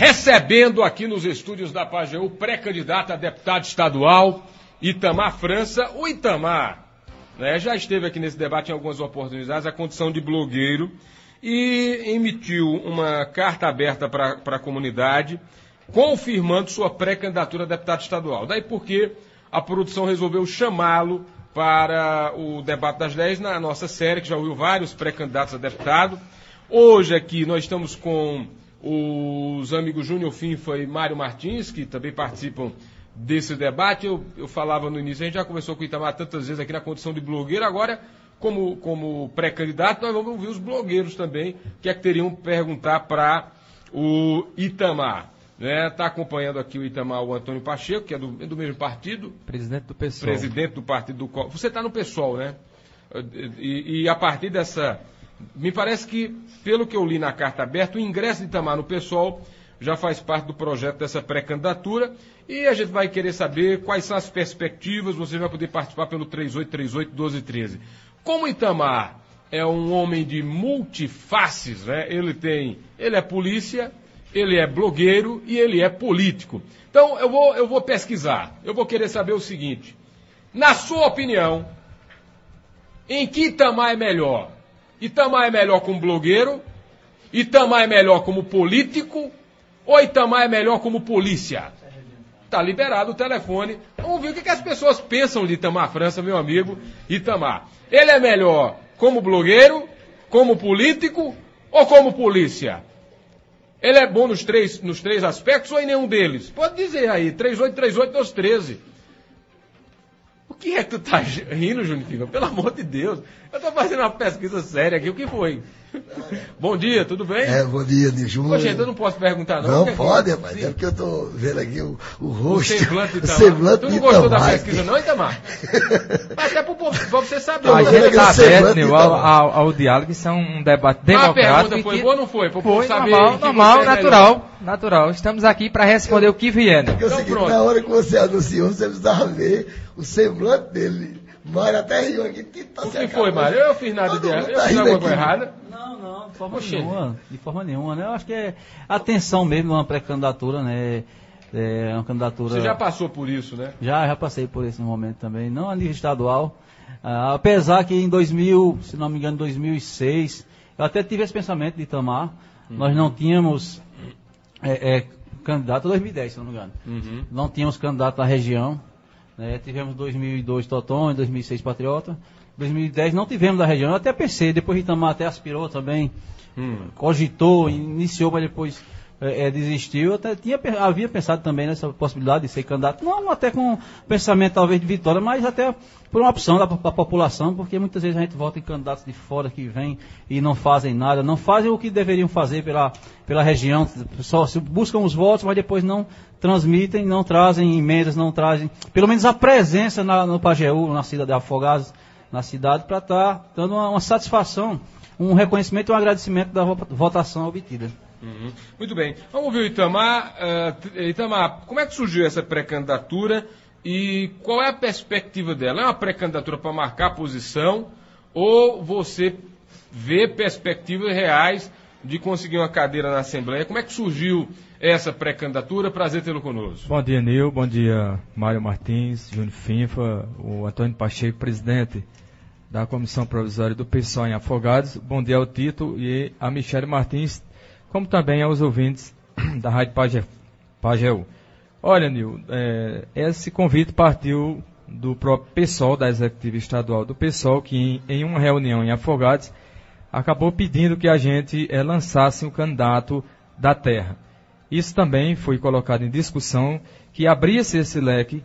recebendo aqui nos estúdios da Pajeú o pré-candidato a deputado estadual, Itamar França. O Itamar, né, já esteve aqui nesse debate em algumas oportunidades, a condição de blogueiro, e emitiu uma carta aberta para a comunidade, confirmando sua pré-candidatura a deputado estadual. Daí porque a produção resolveu chamá-lo para o debate das 10 na nossa série, que já ouviu vários pré-candidatos a deputado. Hoje aqui nós estamos com os amigos Júnior Finfa e Mário Martins, que também participam desse debate. Eu falava no início, a gente já conversou com o Itamar tantas vezes aqui na condição de blogueiro, agora como pré-candidato nós vamos ouvir os blogueiros também, o que é que teriam que perguntar para o Itamar. Está acompanhando aqui o Itamar, o Antônio Pacheco, que é do mesmo partido. Presidente do PSOL. Presidente do partido do qual... Você está no PSOL, né? E a partir dessa... Me parece que, pelo que eu li na carta aberta, o ingresso de Itamar no PSOL já faz parte do projeto dessa pré-candidatura. E a gente vai querer saber quais são as perspectivas. Você vai poder participar pelo 3838-1213. Como Itamar é um homem de multifaces, né? Ele é polícia... Ele é blogueiro e ele é político. Então, eu vou pesquisar. Eu vou querer saber o seguinte. Na sua opinião, em que Itamar é melhor? Itamar é melhor como blogueiro? Itamar é melhor como político? Ou Itamar é melhor como polícia? Está liberado o telefone. Vamos ver o que as pessoas pensam de Itamar França, meu amigo Itamar. Ele é melhor como blogueiro, como político ou como polícia? Ele é bom nos três aspectos ou em nenhum deles? Pode dizer aí, 3838-1213. O que é que tu tá rindo, Júnior Fica? Pelo amor de Deus. Eu tô fazendo uma pesquisa séria aqui. O que foi? Bom dia, tudo bem? Bom dia, Nijun. Pô, gente, eu não posso perguntar, não. Não pode, rapaz. É porque eu tô vendo aqui o rosto. O semblante de Itamar. Tu não gostou da pesquisa, não, Itamar? Até pra você saber. A gente está aberto ao diálogo. Isso é um debate democrático. A pergunta foi boa ou não foi? Foi normal, natural. Estamos aqui para responder o que vier. Porque então, seguinte, na hora que você anunciou, você precisava ver o semblante dele. Mário até riu aqui. O que foi, Mário? Eu fiz nada de errado. Eu fiz alguma coisa errada? Não, de forma nenhuma, né? Eu acho que é a atenção mesmo de uma pré-candidatura, né? É uma candidatura... Você já passou por isso, né? Já passei por esse momento também, não a nível estadual. Apesar que em 2000, se não me engano, 2006, eu até tive esse pensamento de Itamar. Nós não tínhamos candidato, 2010, se não me engano. Não tínhamos candidato à região. Tivemos 2002 Toton, em 2006 Patriota. 2010 não tivemos da região. Eu até pensei, depois Itamar até aspirou também, cogitou, iniciou, mas depois desistiu. Eu até havia pensado também nessa possibilidade de ser candidato, não até com pensamento talvez de vitória, mas até por uma opção da população, porque muitas vezes a gente vota em candidatos de fora que vêm e não fazem nada, não fazem o que deveriam fazer pela região, só buscam os votos, mas depois não transmitem, não trazem emendas, não trazem, pelo menos a presença no Pajeú, na cidade de Afogados, na cidade, para estar dando uma satisfação, um reconhecimento e um agradecimento da votação obtida. Muito bem. Vamos ouvir o Itamar. Itamar, como é que surgiu essa pré-candidatura e qual é a perspectiva dela? É uma pré-candidatura para marcar posição ou você vê perspectivas reais de conseguir uma cadeira na Assembleia? Como é que surgiu essa pré-candidatura? Prazer tê-lo conosco. Bom dia, Nil. Bom dia, Mário Martins, Júnior Finfa, o Antônio Pacheco, presidente da Comissão Provisória do PSOL em Afogados. Bom dia ao Tito e a Michele Martins, como também aos ouvintes da Rádio Pajeú. Olha, Nil, esse convite partiu do próprio PSOL, da Executiva Estadual do PSOL, que em uma reunião em Afogados acabou pedindo que a gente lançasse um candidato da terra. Isso também foi colocado em discussão, que abria-se esse leque,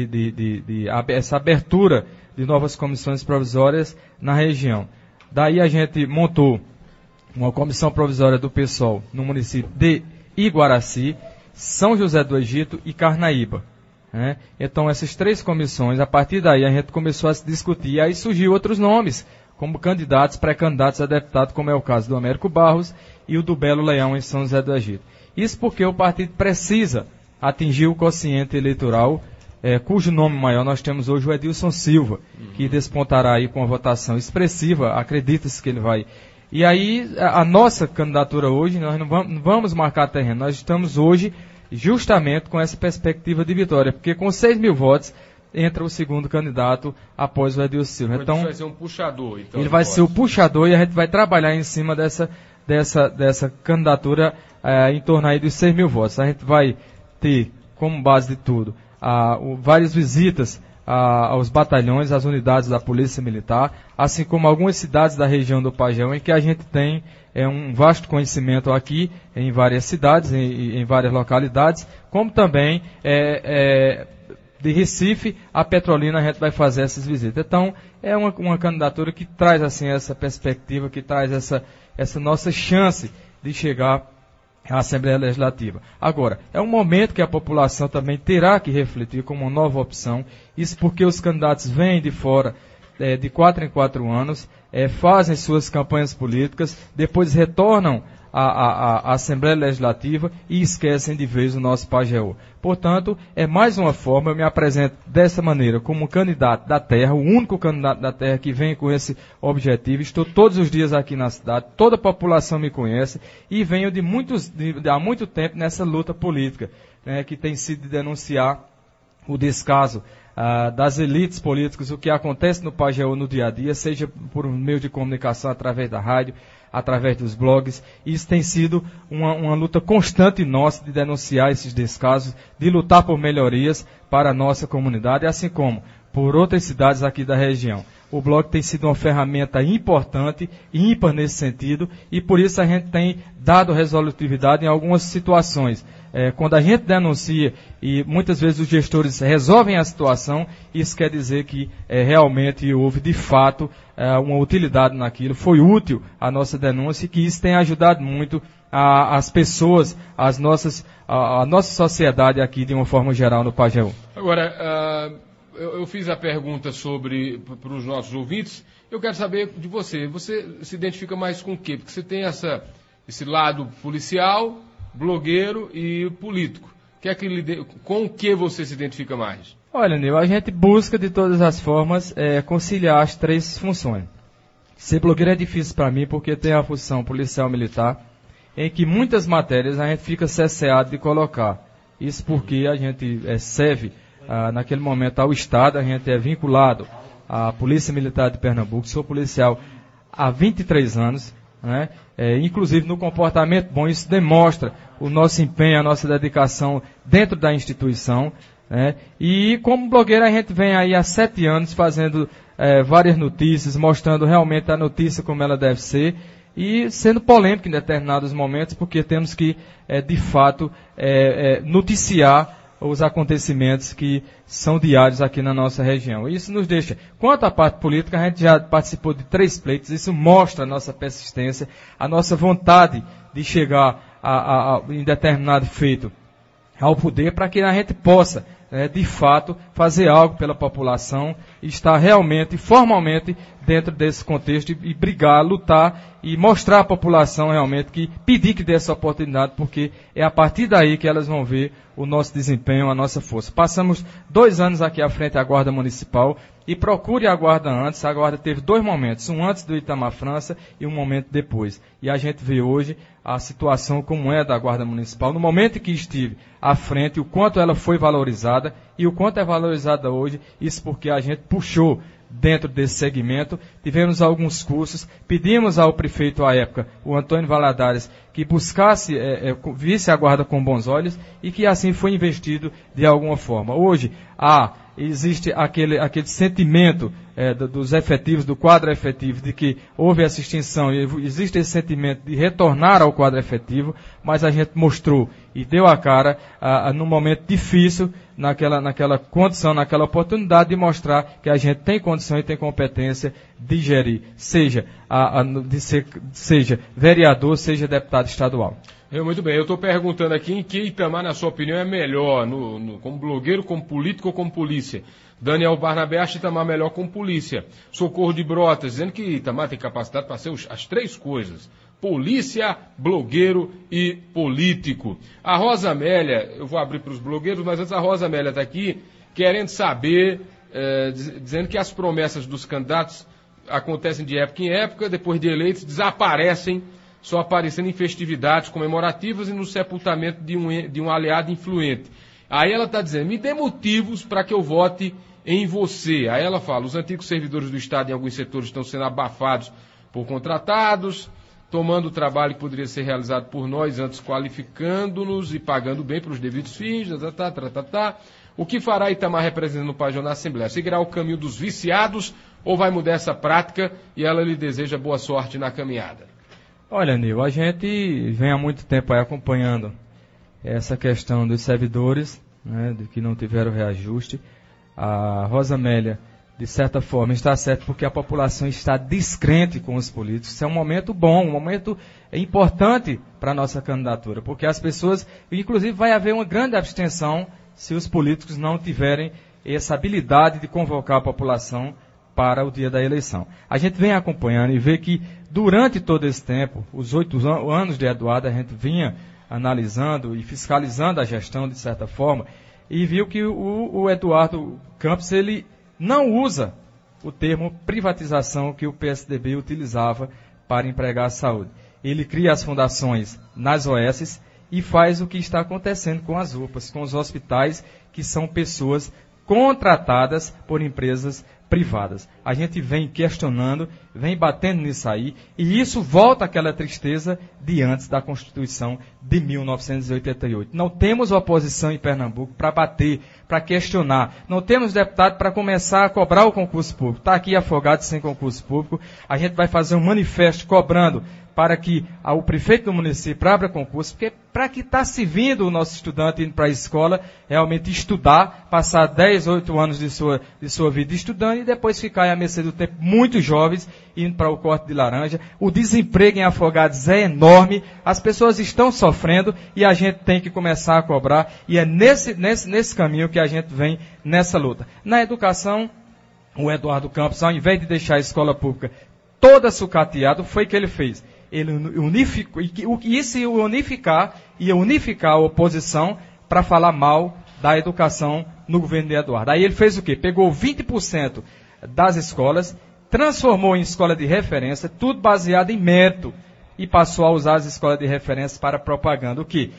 essa abertura de novas comissões provisórias na região. Daí a gente montou uma comissão provisória do PSOL no município de Iguaraci, São José do Egito e Carnaíba. Então essas três comissões, a partir daí a gente começou a se discutir, e aí surgiu outros nomes, como candidatos, pré-candidatos a deputado, como é o caso do Américo Barros e o do Belo Leão em São José do Egito. Isso porque o partido precisa atingir o quociente eleitoral, cujo nome maior nós temos hoje, o Edilson Silva, que despontará aí com uma votação expressiva, acredita-se que ele vai E aí, a nossa candidatura hoje, nós não vamos marcar terreno, nós estamos hoje justamente com essa perspectiva de vitória, porque com 6 mil votos entra o segundo candidato após o Edilson Silva. Então, vai ser um puxador. Então, ele vai ser o puxador e a gente vai trabalhar em cima dessa candidatura em torno aí dos 6 mil votos. A gente vai ter, como base de tudo, várias visitas aos batalhões, às unidades da Polícia Militar, assim como algumas cidades da região do Pajeú, em que a gente tem um vasto conhecimento aqui, em várias cidades, em várias localidades, como também de Recife a Petrolina a gente vai fazer essas visitas. Então, é uma candidatura que traz assim essa perspectiva, que traz essa nossa chance de chegar à Assembleia Legislativa. Agora, é um momento que a população também terá que refletir como uma nova opção, isso porque os candidatos vêm de fora de 4 em 4 anos, fazem suas campanhas políticas, depois retornam à Assembleia Legislativa e esquecem de vez o nosso Pajeú. Portanto, é mais uma forma, eu me apresento dessa maneira, como candidato da terra, o único candidato da terra que vem com esse objetivo. Estou todos os dias aqui na cidade, toda a população me conhece e venho há muito tempo nessa luta política, que tem sido de denunciar o descaso das elites políticas, o que acontece no Pajeú no dia a dia, seja por meio de comunicação através da rádio, através dos blogs. Isso tem sido uma luta constante nossa de denunciar esses descasos, de lutar por melhorias para a nossa comunidade, assim como por outras cidades aqui da região. O blog tem sido uma ferramenta importante e ímpar nesse sentido, e por isso a gente tem dado resolutividade em algumas situações. Quando a gente denuncia e muitas vezes os gestores resolvem a situação, isso quer dizer que realmente houve de fato uma utilidade naquilo, foi útil a nossa denúncia e que isso tem ajudado muito as pessoas, a nossa sociedade aqui de uma forma geral no Pajeú. Agora, eu fiz a pergunta para os nossos ouvintes, eu quero saber de você. Você se identifica mais com o quê? Porque você tem esse lado policial, blogueiro e político. Com o que você se identifica mais? Olha, Nil, a gente busca de todas as formas conciliar as 3 funções. Ser blogueiro é difícil para mim porque tem a função policial militar, em que muitas matérias a gente fica cesseado de colocar. Isso porque a gente serve naquele momento ao Estado, a gente é vinculado à Polícia Militar de Pernambuco, sou policial há 23 anos, né? Inclusive no comportamento bom, isso demonstra o nosso empenho, a nossa dedicação dentro da instituição, né? E como blogueiro a gente vem aí há 7 anos fazendo várias notícias, mostrando realmente a notícia como ela deve ser e sendo polêmico em determinados momentos, porque temos que, de fato, noticiar os acontecimentos que são diários aqui na nossa região. Isso nos deixa. Quanto à parte política, a gente já participou de 3 pleitos, isso mostra a nossa persistência, a nossa vontade de chegar em determinado feito ao poder, para que a gente possa, de fato, fazer algo pela população e estar realmente, formalmente, dentro desse contexto e brigar, lutar e mostrar à população realmente pedir que dê essa oportunidade, porque é a partir daí que elas vão ver o nosso desempenho, a nossa força. Passamos 2 anos aqui à frente da Guarda Municipal e procure a Guarda antes. A Guarda teve 2 momentos, um antes do Itamar França e um momento depois. E a gente vê hoje a situação como é da Guarda Municipal. No momento em que estive à frente, o quanto ela foi valorizada e o quanto é valorizada hoje, isso porque a gente puxou dentro desse segmento, tivemos alguns cursos, pedimos ao prefeito à época, o Antônio Valadares, que buscasse, visse a Guarda com bons olhos e que assim foi investido de alguma forma. Hoje, existe aquele sentimento dos efetivos, do quadro efetivo, de que houve essa extinção, e existe esse sentimento de retornar ao quadro efetivo, mas a gente mostrou e deu a cara num momento difícil, naquela condição, naquela oportunidade de mostrar que a gente tem condição e tem competência de gerir, seja vereador, seja deputado estadual. Muito bem, eu estou perguntando aqui em que Itamar, na sua opinião, é melhor, como blogueiro, como político ou como polícia. Daniel Barnabé acha Itamar melhor como polícia. Socorro de Brotas, dizendo que Itamar tem capacidade para ser as 3 coisas. Polícia, blogueiro e político. A Rosa Amélia, eu vou abrir para os blogueiros, mas antes a Rosa Amélia está aqui, querendo saber, dizendo que as promessas dos candidatos acontecem de época em época, depois de eleitos, desaparecem, só aparecendo em festividades comemorativas e no sepultamento de um aliado influente. Aí ela está dizendo, me dê motivos para que eu vote em você. Aí ela fala, os antigos servidores do Estado em alguns setores estão sendo abafados por contratados, tomando o trabalho que poderia ser realizado por nós, antes qualificando-nos e pagando bem para os devidos fins, O que fará Itamar representando o Pajó na Assembleia? Seguirá o caminho dos viciados ou vai mudar essa prática? E ela lhe deseja boa sorte na caminhada. Olha, Nil, a gente vem há muito tempo aí acompanhando essa questão dos servidores, né, de que não tiveram reajuste. A Rosa Amélia, de certa forma, está certa porque a população está descrente com os políticos. Isso é um momento bom, um momento importante para a nossa candidatura, porque as pessoas, inclusive vai haver uma grande abstenção se os políticos não tiverem essa habilidade de convocar a população para o dia da eleição. A gente vem acompanhando e vê que durante todo esse tempo, os 8 anos de Eduardo, a gente vinha analisando e fiscalizando a gestão de certa forma e viu que o Eduardo Campos, ele não usa o termo privatização que o PSDB utilizava para empregar a saúde. Ele cria as fundações nas OS e faz o que está acontecendo com as UPAs, com os hospitais, que são pessoas contratadas por empresas privadas. A gente vem questionando, vem batendo nisso aí, e isso volta àquela tristeza de antes da Constituição de 1988. Não temos oposição em Pernambuco para bater, para questionar. Não temos deputado para começar a cobrar o concurso público. Está aqui Afogados sem concurso público. A gente vai fazer um manifesto cobrando para que o prefeito do município abra concurso, porque para que está se vindo o nosso estudante indo para a escola, realmente estudar, passar 10, 8 anos de sua vida estudando e depois ficar à mercê do tempo, muitos jovens indo para o corte de laranja. O desemprego em Afogados é enorme, as pessoas estão sofrendo e a gente tem que começar a cobrar, e é nesse caminho que a gente vem nessa luta. Na educação, o Eduardo Campos, ao invés de deixar a escola pública toda sucateada, foi o que ele fez. Ele unificou, unificar a oposição para falar mal da educação no governo de Eduardo. Aí ele fez o quê? Pegou 20% das escolas, transformou em escola de referência, tudo baseado em mérito, e passou a usar as escolas de referência para propaganda. O quê?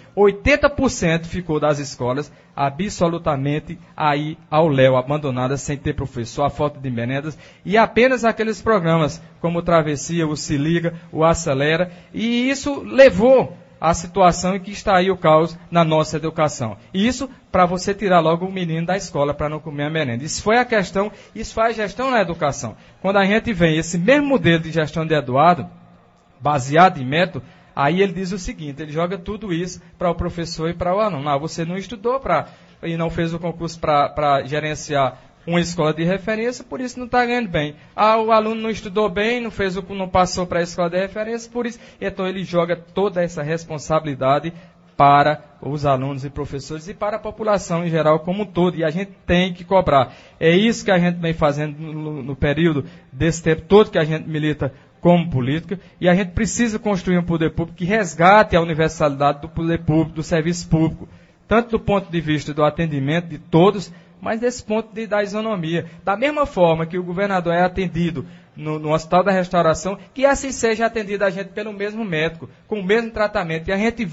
80% ficou das escolas absolutamente aí ao léu, abandonadas, sem ter professor, a falta de merendas, e apenas aqueles programas como o Travessia, o Se Liga, o Acelera, e isso levou à situação em que está aí o caos na nossa educação. E isso para você tirar logo o menino da escola para não comer a merenda. Isso foi a questão, isso faz gestão na educação. Quando a gente vê esse mesmo modelo de gestão de Eduardo, baseado em método, aí ele diz o seguinte, ele joga tudo isso para o professor e para o aluno. Não, você não estudou e não fez o concurso para gerenciar uma escola de referência, por isso não está ganhando bem. O aluno não estudou bem, não passou para a escola de referência, por isso. Então ele joga toda essa responsabilidade para os alunos e professores e para a população em geral como um todo, e a gente tem que cobrar. É isso que a gente vem fazendo no período desse tempo todo que a gente milita como política, e a gente precisa construir um poder público que resgate a universalidade do poder público, do serviço público, tanto do ponto de vista do atendimento de todos, mas desse ponto da isonomia. Da mesma forma que o governador é atendido no Hospital da Restauração, que assim seja atendido a gente pelo mesmo médico, com o mesmo tratamento. E a gente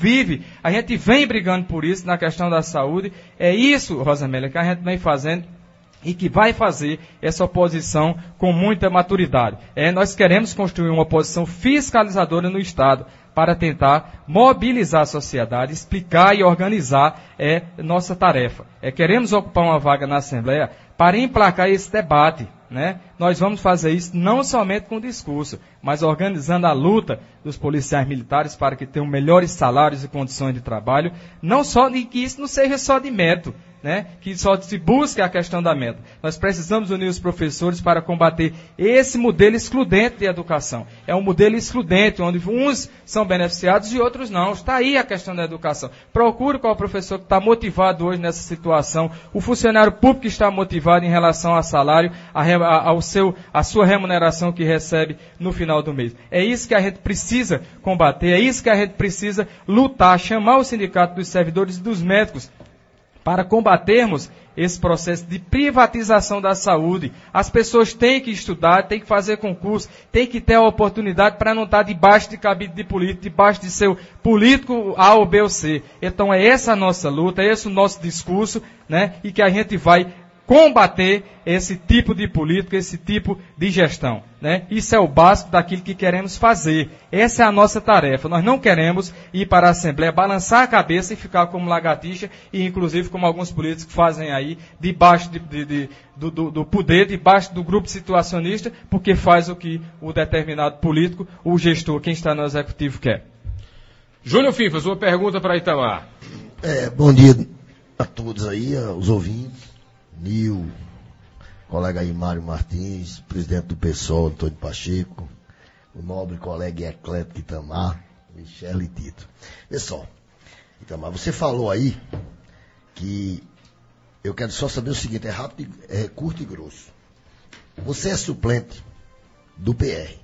vem brigando por isso na questão da saúde. É isso, Rosa Amélia, que a gente vem fazendo e que vai fazer essa oposição com muita maturidade. Nós queremos construir uma oposição fiscalizadora no Estado para tentar mobilizar a sociedade, explicar e organizar nossa tarefa. Queremos ocupar uma vaga na Assembleia para emplacar esse debate, né? Nós vamos fazer isso não somente com discurso, mas organizando a luta dos policiais militares para que tenham melhores salários e condições de trabalho, não só de que isso não seja só de mérito, né? Que só se busque a questão da meta. Nós precisamos unir os professores para combater esse modelo excludente de educação. É um modelo excludente, onde uns são beneficiados e outros não. Está aí a questão da educação. Procure qual professor que está motivado hoje nessa situação, o funcionário público que está motivado em relação a salário, a sua remuneração que recebe no final do mês. É isso que a gente precisa combater, é isso que a gente precisa lutar, chamar o sindicato dos servidores e dos médicos para combatermos esse processo de privatização da saúde. As pessoas têm que estudar, têm que fazer concurso, têm que ter a oportunidade para não estar debaixo de cabide de político, debaixo de seu político A ou B ou C. Então é essa a nossa luta, é esse o nosso discurso, né? E que a gente vai combater esse tipo de política, esse tipo de gestão, né? Isso é o básico daquilo que queremos fazer. Essa é a nossa tarefa. Nós não queremos ir para a Assembleia, balançar a cabeça e ficar como lagartixa, e inclusive como alguns políticos fazem aí, debaixo do poder, debaixo do grupo situacionista, porque faz o que o determinado político, o gestor, quem está no executivo quer. Júnior Finfa, sua pergunta para Itamar. Bom dia a todos aí, os ouvintes. Nil, colega aí Mário Martins, presidente do PSOL, Antônio Pacheco, o nobre colega eclético Itamar, Michele e Tito. Pessoal, Itamar, você falou aí que eu quero só saber o seguinte, é rápido, é curto e grosso. Você é suplente do PR.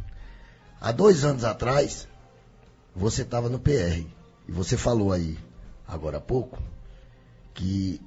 Há 2 anos atrás, você estava no PR. E você falou aí, agora há pouco, que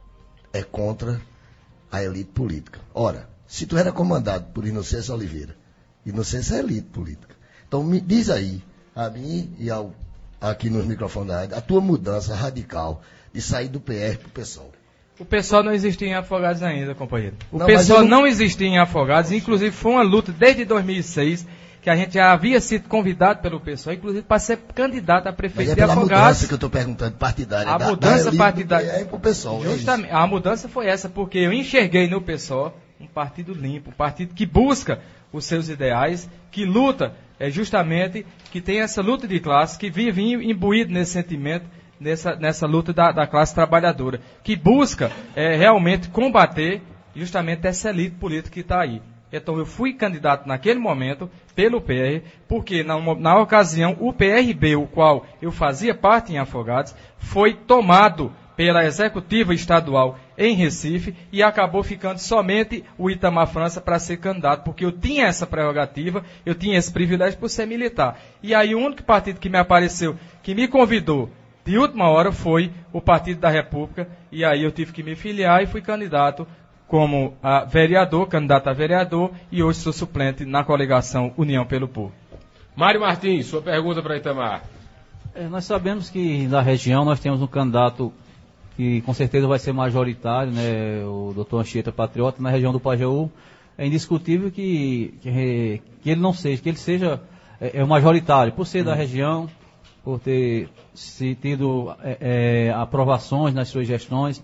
é contra a elite política. Ora, se tu era comandado por Inocêncio Oliveira, Inocêncio é elite política. Então me diz aí, a mim e aqui nos microfones da rádio, a tua mudança radical de sair do PR para o PSOL. O PSOL não existia em Afogados ainda, companheiro. O PSOL não existia em Afogados, inclusive foi uma luta desde 2006, que a gente já havia sido convidado pelo PSOL, inclusive para ser candidato a prefeito de Afogados. Mas é pela mudança que eu estou perguntando, partidária. A mudança partidária. É para o PSOL. Justamente, a mudança foi essa, porque eu enxerguei no PSOL um partido limpo, um partido que busca os seus ideais, que luta, justamente, que tem essa luta de classe, que vive imbuído nesse sentimento, nessa luta da classe trabalhadora, que busca realmente combater justamente essa elite política que está aí. Então eu fui candidato naquele momento pelo PR, porque na ocasião o PRB, o qual eu fazia parte em Afogados, foi tomado pela executiva estadual em Recife e acabou ficando somente o Itamar França para ser candidato, porque eu tinha essa prerrogativa, eu tinha esse privilégio por ser militar. E aí o único partido que me apareceu, que me convidou de última hora foi o Partido da República, e aí eu tive que me filiar e fui candidato como vereador, candidato a vereador, e hoje sou suplente na coligação União pelo Povo. Mário Martins, sua pergunta para Itamar. Nós sabemos que na região nós temos um candidato que com certeza vai ser majoritário, né, o doutor Anchieta Patriota, na região do Pajeú. É indiscutível que ele não seja, que ele seja o majoritário, por ser da região, por ter tido aprovações nas suas gestões,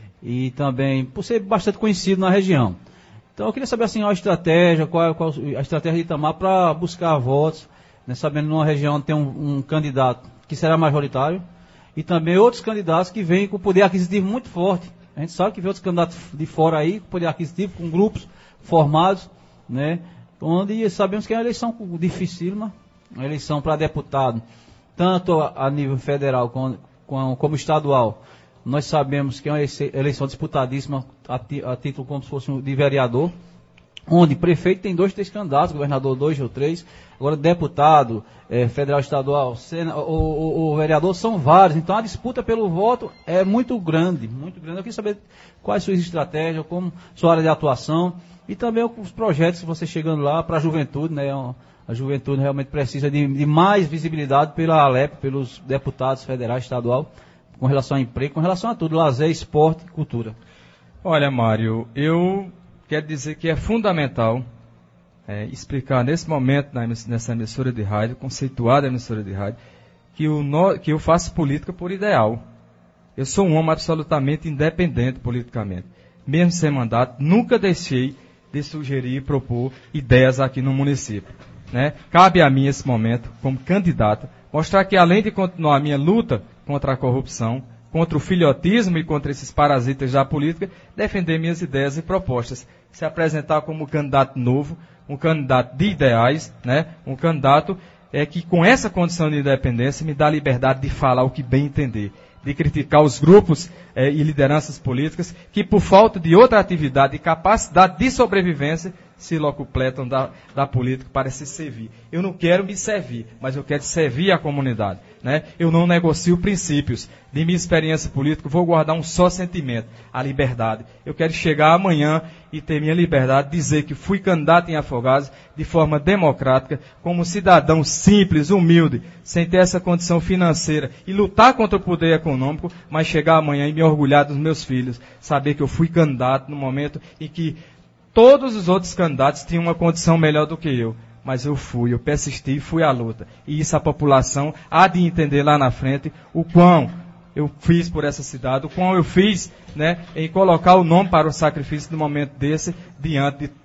e também por ser bastante conhecido na região. Então eu queria saber assim, a estratégia, qual a estratégia de Itamar para buscar votos, né, sabendo que numa região onde tem um candidato que será majoritário, e também outros candidatos que vêm com poder aquisitivo muito forte. A gente sabe que vem outros candidatos de fora aí, com poder aquisitivo, com grupos formados, né, onde sabemos que é uma eleição dificílima, uma eleição para deputado, tanto a nível federal como estadual. Nós sabemos que é uma eleição disputadíssima a título como se fosse de vereador, onde prefeito tem 2, 3 candidatos, governador 2 ou 3, agora deputado, federal, estadual, o vereador são vários, então a disputa pelo voto é muito grande, muito grande. Eu queria saber quais suas estratégias, como sua área de atuação, e também os projetos que você chegando lá para a juventude, né? A juventude realmente precisa de mais visibilidade pela Alep, pelos deputados federais, estadual, com relação a emprego, com relação a tudo, lazer, esporte e cultura. Olha, Mário, eu quero dizer que é fundamental explicar nesse momento, nessa emissora de rádio, conceituada emissora de rádio, que eu faço política por ideal. Eu sou um homem absolutamente independente politicamente. Mesmo sem mandato, nunca deixei de sugerir e propor ideias aqui no município, né? Cabe a mim, esse momento, como candidato, mostrar que além de continuar a minha luta contra a corrupção, contra o filhotismo e contra esses parasitas da política, defender minhas ideias e propostas, se apresentar como candidato novo, um candidato de ideais, né? Um candidato que com essa condição de independência me dá liberdade de falar o que bem entender, de criticar os grupos e lideranças políticas que por falta de outra atividade e capacidade de sobrevivência se locupletam da política para se servir. Eu não quero me servir, mas eu quero servir a comunidade, né? Eu não negocio princípios. De minha experiência política, vou guardar um só sentimento, a liberdade. Eu quero chegar amanhã e ter minha liberdade, dizer que fui candidato em Afogados de forma democrática, como cidadão simples, humilde, sem ter essa condição financeira e lutar contra o poder econômico, mas chegar amanhã e me orgulhar dos meus filhos, saber que eu fui candidato no momento em que todos os outros candidatos tinham uma condição melhor do que eu. Mas eu persisti e fui à luta. E isso a população há de entender lá na frente o quão eu fiz por essa cidade, o quão eu fiz, né, em colocar o nome para o sacrifício no momento desse, diante de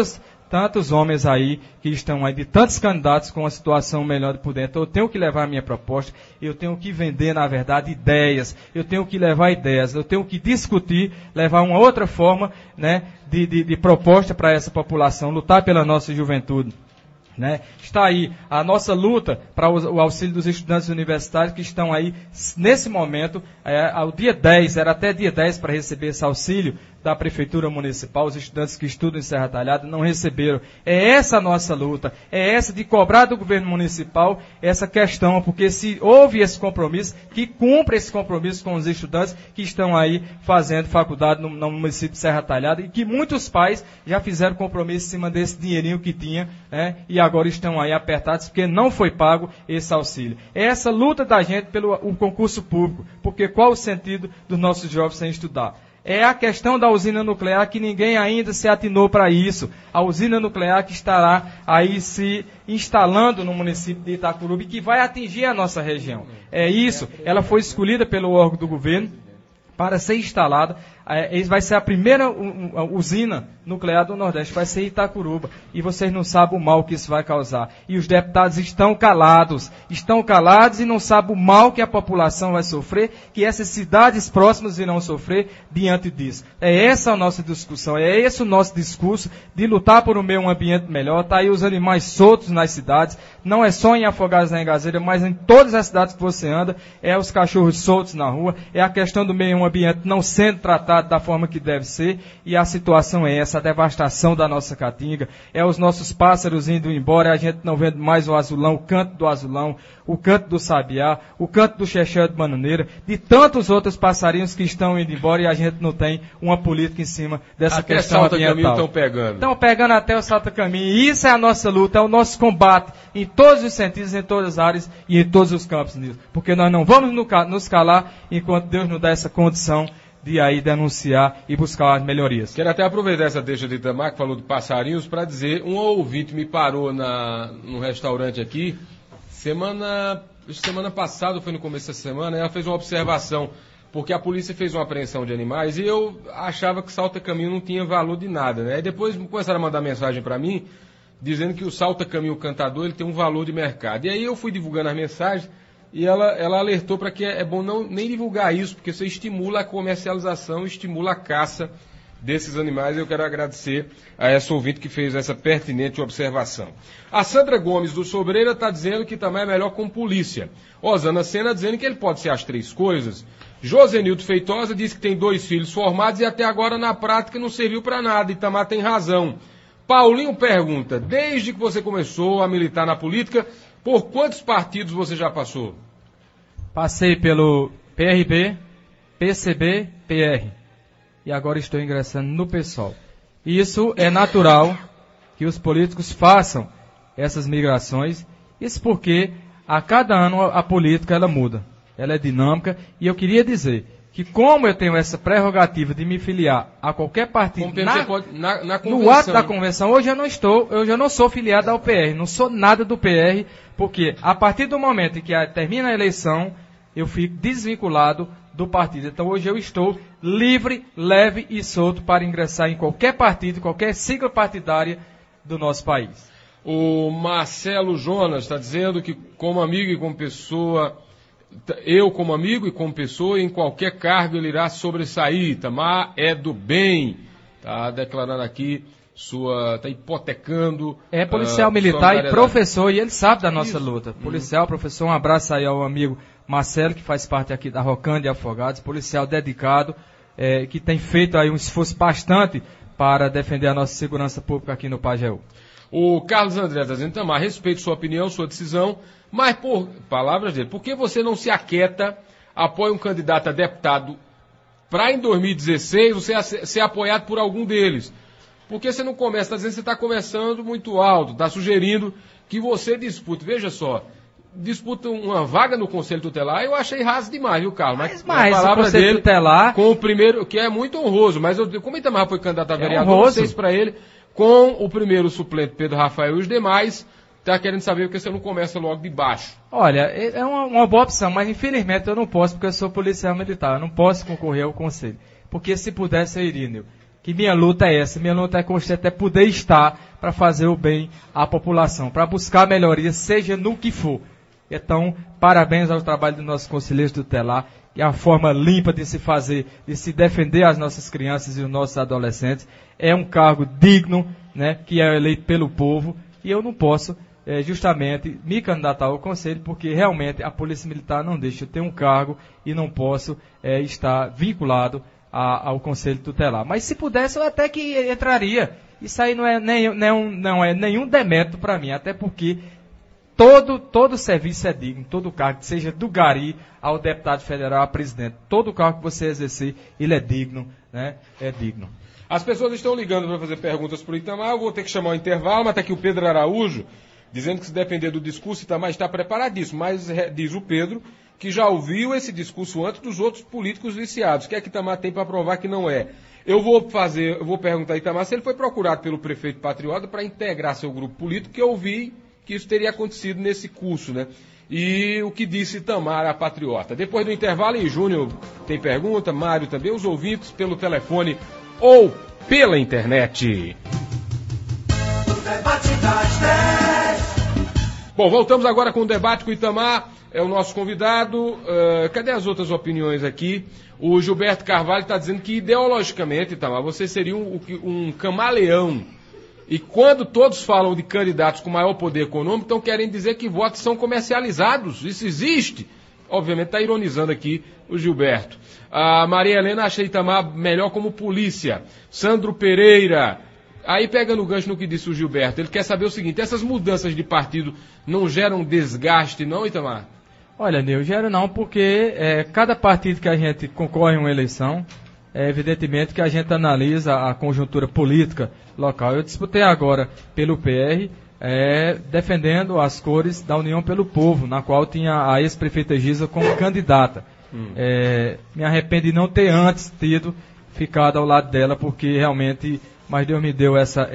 tantos homens aí que estão aí, de tantos candidatos com uma situação melhor de por dentro. Então, eu tenho que levar a minha proposta, eu tenho que vender, na verdade, ideias, eu tenho que levar ideias, eu tenho que discutir, levar uma outra forma, né, de proposta para essa população, lutar pela nossa juventude. Né? Está aí a nossa luta para o auxílio dos estudantes universitários que estão aí nesse momento, ao dia 10, era até dia 10 para receber esse auxílio da Prefeitura Municipal. Os estudantes que estudam em Serra Talhada não receberam. É essa a nossa luta, é essa de cobrar do governo municipal essa questão, porque se houve esse compromisso, que cumpra esse compromisso com os estudantes que estão aí fazendo faculdade no município de Serra Talhada, e que muitos pais já fizeram compromisso em cima desse dinheirinho que tinha, né, e agora estão aí apertados porque não foi pago esse auxílio. É essa luta da gente pelo concurso público, porque qual o sentido dos nossos jovens sem estudar? É a questão da usina nuclear que ninguém ainda se atinou para isso. A usina nuclear que estará aí se instalando no município de Itacuruba e que vai atingir a nossa região. É isso. Ela foi escolhida pelo órgão do governo para ser instalada. Vai ser a primeira usina nuclear do Nordeste, vai ser Itacuruba. E vocês não sabem o mal que isso vai causar. E os deputados estão calados e não sabem o mal que a população vai sofrer, que essas cidades próximas irão sofrer diante disso. É essa a nossa discussão, é esse o nosso discurso de lutar por um meio ambiente melhor. Está aí os animais soltos nas cidades, não é só em Afogados na Engazeira, mas em todas as cidades que você anda, é os cachorros soltos na rua, é a questão do meio ambiente não sendo tratado da forma que deve ser, e a situação é essa, a devastação da nossa caatinga, é os nossos pássaros indo embora, a gente não vendo mais o azulão, o canto do azulão, o canto do sabiá, o canto do xexé de bananeira, de tantos outros passarinhos que estão indo embora, e a gente não tem uma política em cima dessa até questão ambiental. Até estão pegando. Estão pegando até o salta-caminho, e isso é a nossa luta, é o nosso combate, em todos os sentidos, em todas as áreas e em todos os campos nisso, porque nós não vamos nos calar enquanto Deus nos dá essa condição de aí denunciar e buscar as melhorias. Quero até aproveitar essa deixa de Itamar, que falou de passarinhos, para dizer, um ouvinte me parou num restaurante aqui, semana passada, foi no começo da semana, ela fez uma observação, porque a polícia fez uma apreensão de animais, e eu achava que salta-caminho não tinha valor de nada, né? E depois começaram a mandar mensagem para mim, dizendo que o salta-caminho, o cantador, ele tem um valor de mercado. E aí eu fui divulgando as mensagens, e ela alertou para que é bom nem divulgar isso, porque isso estimula a comercialização, estimula a caça desses animais. Eu quero agradecer a essa ouvinte que fez essa pertinente observação. A Sandra Gomes do Sobreira está dizendo que também é melhor com polícia. Osana Sena dizendo que ele pode ser as três coisas. Josenildo Feitosa diz que tem 2 filhos formados e até agora na prática não serviu para nada. Itamar tem razão. Paulinho pergunta, desde que você começou a militar na política, por quantos partidos você já passou? Passei pelo PRB, PCB, PR. E agora estou ingressando no PSOL. Isso é natural que os políticos façam essas migrações. Isso porque a cada ano a política ela muda. Ela é dinâmica. E eu queria dizer que como eu tenho essa prerrogativa de me filiar a qualquer partido no ato da convenção, hoje eu já não sou filiado ao PR, não sou nada do PR, porque a partir do momento em que termina a eleição, eu fico desvinculado do partido. Então hoje eu estou livre, leve e solto para ingressar em qualquer partido, qualquer sigla partidária do nosso país. O Marcelo Jonas está dizendo que como amigo e como pessoa, eu como amigo e como pessoa, em qualquer cargo ele irá sobressair. Itamar é do bem. Está declarando aqui está hipotecando. É policial militar e professor, e ele sabe da nossa luta. Policial, professor, um abraço aí ao amigo Marcelo, que faz parte aqui da Rocan de Afogados, policial dedicado, que tem feito aí um esforço bastante para defender a nossa segurança pública aqui no Pajeú. O Carlos André está dizendo, Itamar, respeito sua opinião, sua decisão, mas, por palavras dele, por que você não se aquieta, apoia um candidato a deputado para em 2016 você ser apoiado por algum deles? Por que você não começa? Está dizendo que você está começando muito alto, está sugerindo que você dispute. Veja só, disputa uma vaga no Conselho Tutelar, eu achei raso demais, viu, Carlos? Mas a palavra o Conselho dele Tutelar... com o primeiro, que é muito honroso, mas como Itamar foi candidato a vereador, honroso. não sei se para ele, com o primeiro suplente Pedro Rafael e os demais, está querendo saber por que você não começa logo de baixo. Olha, é uma boa opção, mas infelizmente eu não posso, porque eu sou policial militar, eu não posso concorrer ao Conselho. Porque se pudesse eu iria, Nil. Que minha luta é essa, minha luta é constante, é poder estar para fazer o bem à população, para buscar melhoria, seja no que for. Então, parabéns ao trabalho dos nossos conselheiros tutelar, e a forma limpa de se fazer, de se defender as nossas crianças e os nossos adolescentes. É um cargo digno, né, que é eleito pelo povo, e eu não posso justamente me candidatar ao Conselho, porque realmente a Polícia Militar não deixa eu ter um cargo e não posso estar vinculado ao Conselho Tutelar. Mas se pudesse, eu até que entraria. Isso aí não é nenhum demérito para mim, até porque todo serviço é digno, todo cargo, seja do gari ao deputado federal, a presidente, todo cargo que você exercer, ele é digno, né? É digno. As pessoas estão ligando para fazer perguntas para o Itamar, eu vou ter que chamar um intervalo, mas está aqui o Pedro Araújo, dizendo que se depender do discurso, Itamar está preparadíssimo, mas diz o Pedro que já ouviu esse discurso antes dos outros políticos viciados. O que é que Itamar tem para provar que não é? Eu vou perguntar a Itamar se ele foi procurado pelo prefeito Patriota para integrar seu grupo político, que eu ouvi que isso teria acontecido nesse curso, né? E o que disse Itamar a Patriota. Depois do intervalo, e Júnior tem pergunta, Mário também, os ouvintes pelo telefone ou pela internet. O debate das 10. Bom, voltamos agora com o debate com o Itamar, é o nosso convidado. Cadê as outras opiniões aqui? O Gilberto Carvalho está dizendo que ideologicamente, Itamar, você seria um camaleão. E quando todos falam de candidatos com maior poder econômico, estão querendo dizer que votos são comercializados. Isso existe. Obviamente está ironizando aqui o Gilberto. A Maria Helena acha Itamar melhor como polícia. Sandro Pereira, aí pega no gancho no que disse o Gilberto. Ele quer saber o seguinte, essas mudanças de partido não geram desgaste não, Itamar? Olha, Nil, gera não, porque cada partido que a gente concorre em uma eleição, evidentemente que a gente analisa a conjuntura política local. Eu disputei agora pelo PR, defendendo as cores da União pelo Povo, na qual tinha a ex-prefeita Giza como candidata. Me arrependo de não ter antes ficado ao lado dela, porque realmente, mas Deus me deu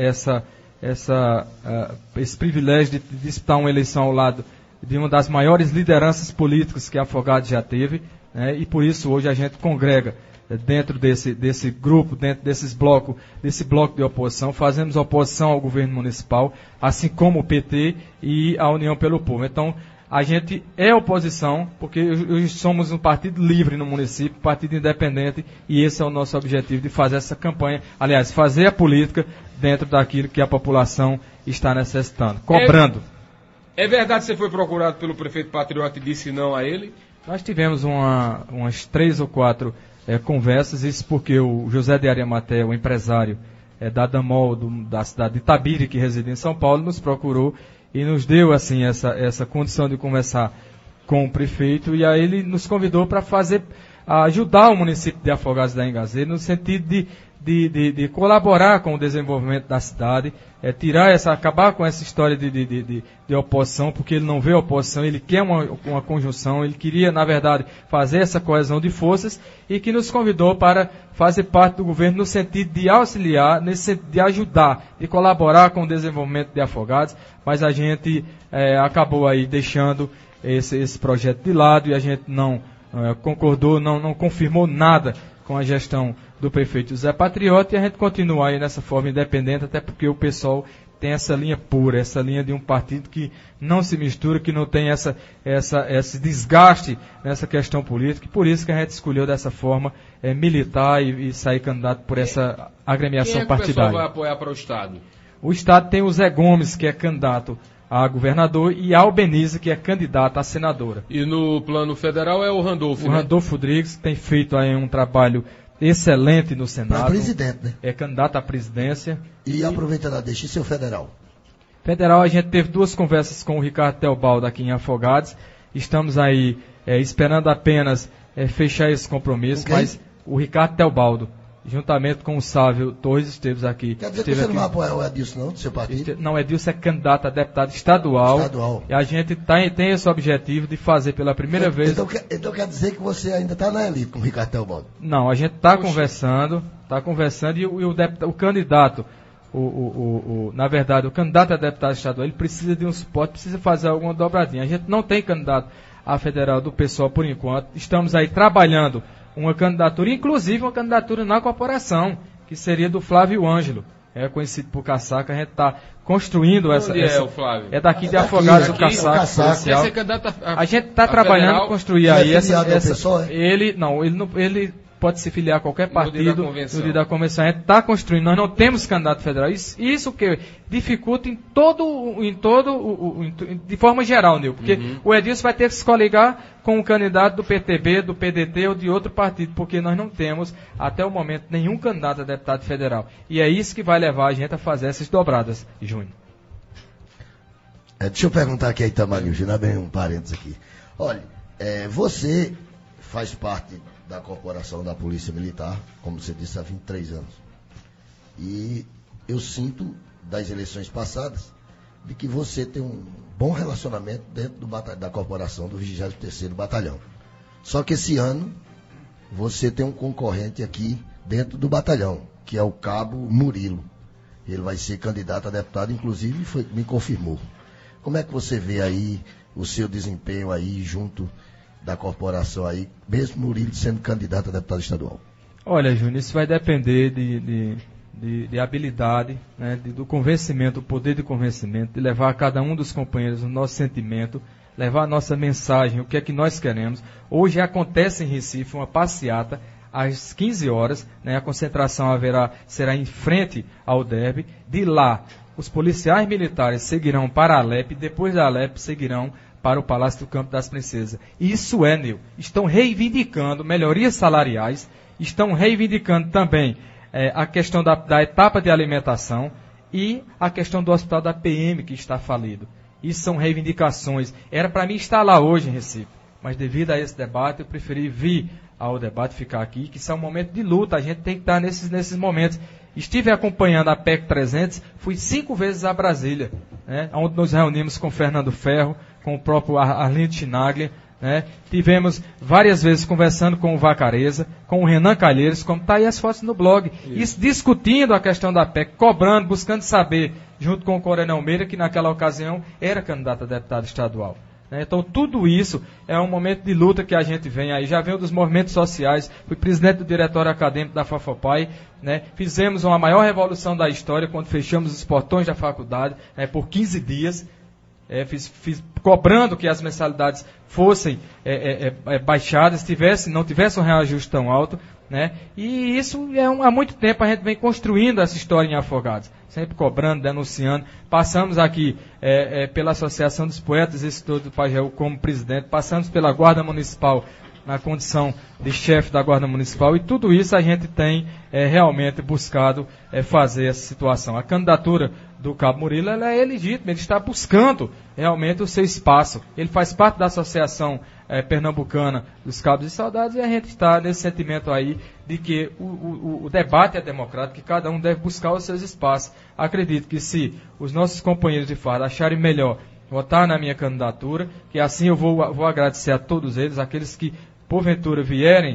esse privilégio de disputar uma eleição ao lado de uma das maiores lideranças políticas que Afogados já teve, né, e por isso hoje a gente congrega dentro desse grupo, dentro desse bloco de oposição, fazemos oposição ao governo municipal, assim como o PT e a União pelo Povo. Então, a gente é oposição, porque hoje somos um partido livre no município, partido independente, e esse é o nosso objetivo, de fazer essa campanha, aliás, fazer a política dentro daquilo que a população está necessitando, cobrando. É verdade que você foi procurado pelo prefeito Patriota e disse não a ele? Nós tivemos umas 3 ou 4 conversas, isso porque o José de Ariamaté, o empresário da Damol, da cidade de Itabira, que reside em São Paulo, nos procurou e nos deu assim essa condição de conversar com o prefeito, e aí ele nos convidou para ajudar o município de Afogados da Engazeira no sentido de colaborar com o desenvolvimento da cidade, acabar com essa história de oposição, porque ele não vê oposição, ele quer uma conjunção, ele queria, na verdade, fazer essa coesão de forças, e que nos convidou para fazer parte do governo no sentido de auxiliar, nesse sentido de ajudar, de colaborar com o desenvolvimento de Afogados, mas a gente acabou aí deixando esse projeto de lado, e a gente não concordou, não confirmou nada com a gestão do prefeito José Patriota, e a gente continua aí nessa forma independente, até porque o pessoal tem essa linha pura, essa linha de um partido que não se mistura, que não tem esse desgaste nessa questão política, e por isso que a gente escolheu dessa forma militar e sair candidato por essa agremiação partidária. Quem é que o pessoal vai apoiar para o Estado? O Estado tem o Zé Gomes, que é candidato a governador, e a Albeniza, que é candidata a senadora. E no plano federal é o Randolfo, O Randolfo Rodrigues tem feito aí um trabalho excelente no Senado. Para presidente, né? É candidato à presidência. E aproveitando a deixa, e seu federal? Federal, a gente teve 2 conversas com o Ricardo Teobaldo aqui em Afogados. Estamos aí esperando apenas fechar esse compromisso, Okay. mas o Ricardo Teobaldo, juntamente com o Sávio Torres, esteve aqui. Quer dizer que você não vai apoiar o Edilson, não, do seu partido? Não, Edilson é candidato a deputado estadual. Estadual. E a gente tem esse objetivo de fazer pela primeira vez. Então quer dizer que você ainda está na elite com o Ricardo Teobaldo? Não, a gente está conversando e o candidato, na verdade, o candidato a deputado estadual, ele precisa de um suporte, precisa fazer alguma dobradinha. A gente não tem candidato a federal do PSOL por enquanto. Estamos aí trabalhando uma candidatura, inclusive uma candidatura na corporação, que seria do Flávio Ângelo, conhecido por Caçaca. A gente está construindo essa. Onde é o Flávio? É daqui de Afogados, o Caçaca. Quer ser candidato A gente está trabalhando para construir aí Ele é filiado ao essa. PSOL, é? Ele pode se filiar a qualquer partido no dia da convenção. A gente está construindo, nós não temos candidato federal. Isso que dificulta de forma geral, Nil, porque o Edilson vai ter que se coligar com um candidato do PTB, do PDT ou de outro partido, porque nós não temos, até o momento, nenhum candidato a deputado federal. E é isso que vai levar a gente a fazer essas dobradas, Júnior. Deixa eu perguntar aqui a Itamar Nilson, bem um parênteses aqui. Olha, você faz parte da corporação da Polícia Militar, como você disse, há 23 anos. E eu sinto, das eleições passadas, de que você tem um bom relacionamento dentro da corporação do 23º Batalhão. Só que esse ano, você tem um concorrente aqui dentro do batalhão, que é o Cabo Murilo. Ele vai ser candidato a deputado, inclusive me confirmou. Como é que você vê aí o seu desempenho aí junto da corporação aí, mesmo Murilo sendo candidato a deputado estadual? Olha, Júnior, isso vai depender de habilidade, né, do convencimento, o poder de convencimento, de levar a cada um dos companheiros o nosso sentimento, levar a nossa mensagem, o que é que nós queremos. Hoje acontece em Recife uma passeata às 15 horas, né, a concentração será em frente ao DERB. De lá, os policiais militares seguirão para a Alep, depois da Alep seguirão para o Palácio do Campo das Princesas. Isso Nil, estão reivindicando melhorias salariais, estão reivindicando também a questão da etapa de alimentação e a questão do hospital da PM que está falido. Isso são reivindicações. Era para mim estar lá hoje em Recife, mas devido a esse debate eu preferi vir ao debate, ficar aqui, que isso é um momento de luta, a gente tem que estar nesses momentos. Estive acompanhando a PEC 300, fui 5 vezes a Brasília, né, onde nos reunimos com Fernando Ferro, com o próprio Arlindo Chinaglia, né? Tivemos várias vezes conversando com o Vacareza, com o Renan Calheiros, como está aí as fotos no blog, isso discutindo a questão da PEC, cobrando, buscando saber, junto com o Coronel Meira, que naquela ocasião era candidato a deputado estadual. Então tudo isso é um momento de luta que a gente vem aí, já veio dos movimentos sociais, fui presidente do diretório acadêmico da FAFOPAI, né? Fizemos uma maior revolução da história quando fechamos os portões da faculdade, né, por 15 dias, cobrando que as mensalidades fossem baixadas, não tivesse um reajuste tão alto, né? E isso há muito tempo a gente vem construindo essa história em Afogados, sempre cobrando, denunciando. Passamos aqui pela Associação dos Poetas e Escritores do Pajeú como presidente, passamos pela Guarda Municipal na condição de chefe da Guarda Municipal, e tudo isso a gente tem realmente buscado fazer essa situação. A candidatura do Cabo Murilo ela é legítima, ele está buscando realmente o seu espaço. Ele faz parte da Associação Pernambucana dos Cabos e Soldados, e a gente está nesse sentimento aí de que o debate é democrático, que cada um deve buscar os seus espaços. Acredito que se os nossos companheiros de farda acharem melhor votar na minha candidatura, que assim eu vou agradecer a todos eles, aqueles que porventura vierem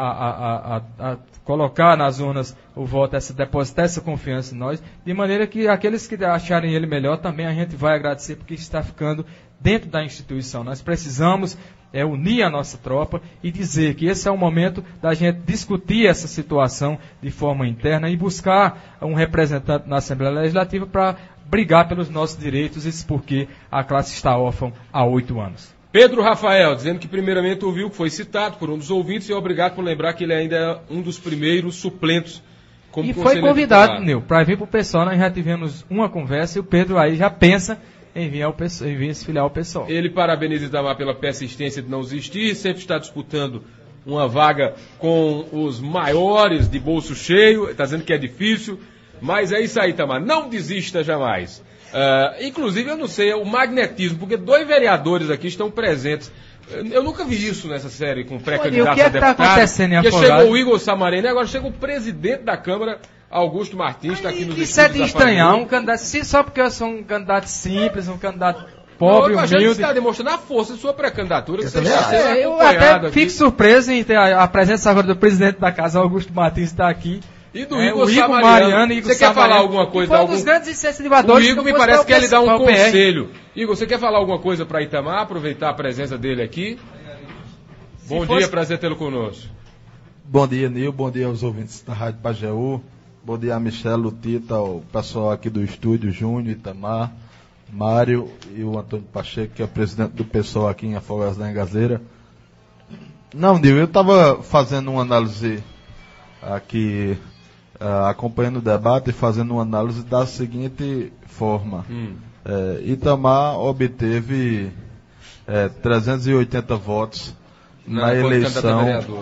a colocar nas urnas o voto, depositar essa confiança em nós, de maneira que aqueles que acharem ele melhor também a gente vai agradecer, porque está ficando dentro da instituição. Nós precisamos unir a nossa tropa e dizer que esse é o momento da gente discutir essa situação de forma interna e buscar um representante na Assembleia Legislativa para brigar pelos nossos direitos, isso porque a classe está órfã há 8 anos. Pedro Rafael, dizendo que primeiramente ouviu que foi citado por um dos ouvintes e obrigado por lembrar que ele ainda é um dos primeiros suplentes como conselheiro. E foi convidado, Nil, para vir para o PSOL. Nós já tivemos uma conversa e o Pedro aí já pensa em vir se filiar ao PSOL. Ele parabeniza Itamar pela persistência de não desistir, sempre está disputando uma vaga com os maiores de bolso cheio, está dizendo que é difícil, mas é isso aí, Itamar, não desista jamais. Inclusive, eu não sei, o magnetismo, porque 2 vereadores aqui estão presentes. Eu nunca vi isso nessa série com pré-candidatos a deputado. O que está acontecendo em Porque Afogados? chegou o Igor Samarene e agora chega o presidente da Câmara, Augusto Martins, está aqui nos Isso é de estúdios da estranhar, Família. um candidato, só porque eu sou um candidato simples, um candidato pobre, Eu acho que humilde. você está demonstrando a força de sua pré-candidatura, que você também está acho. sendo Eu acompanhado até aqui. fico surpreso em ter a presença agora do presidente da casa, Augusto Martins, está aqui. E do o Igor Igor Samariano. Mariano, Igor Você quer falar Samariano, alguma que coisa? foi um dos grandes incentivadores. O Igor me parece que ele dá um conselho. Igor, você quer falar alguma coisa para Itamar? Aproveitar a presença dele aqui. Bom dia, prazer tê-lo conosco. Bom dia, Nil. Bom dia aos ouvintes da Rádio Pajeú. Bom dia a Michelle, o Tita, o pessoal aqui do estúdio, Júnior, Itamar, Mário e o Antônio Pacheco, que é presidente do pessoal aqui em Afogados da Engazeira. Não, Nil, eu estava fazendo uma análise aqui, acompanhando o debate e fazendo uma análise da seguinte forma. Itamar obteve 380 votos na eleição.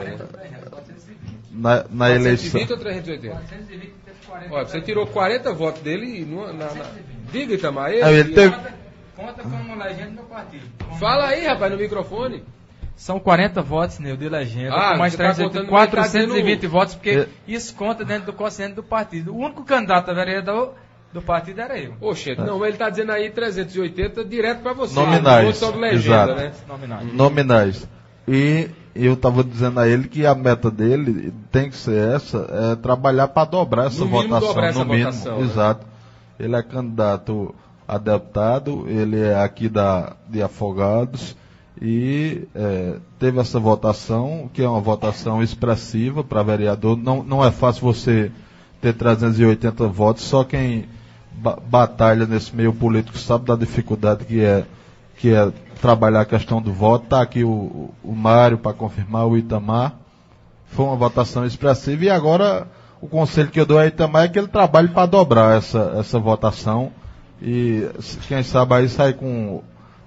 Na eleição. 420 ou 380? Olha, você tirou 40 votos dele e diga, Itamar. Ele teve... Conta como legenda do partido. Fala aí, rapaz, no microfone. São 40 votos, Neu, de legenda, com mais você tá 380, contando, 420 tá votos, porque isso conta dentro do quociente do partido. O único candidato a vereador do partido era eu. Oxe, não, ele está dizendo aí 380 direto para você. Nominais, Só de legenda, exato. né? Nominais. E eu estava dizendo a ele que a meta dele tem que ser essa, trabalhar para dobrar essa votação. Dobrar essa mínimo, votação, né? exato. Ele é candidato a deputado, ele é aqui de Afogados e teve essa votação, que é uma votação expressiva para vereador. Não é fácil você ter 380 votos, só quem batalha nesse meio político sabe da dificuldade que é trabalhar a questão do voto. Está aqui o Mário para confirmar, o Itamar. Foi uma votação expressiva e agora o conselho que eu dou a Itamar é que ele trabalhe para dobrar essa votação e quem sabe aí sai com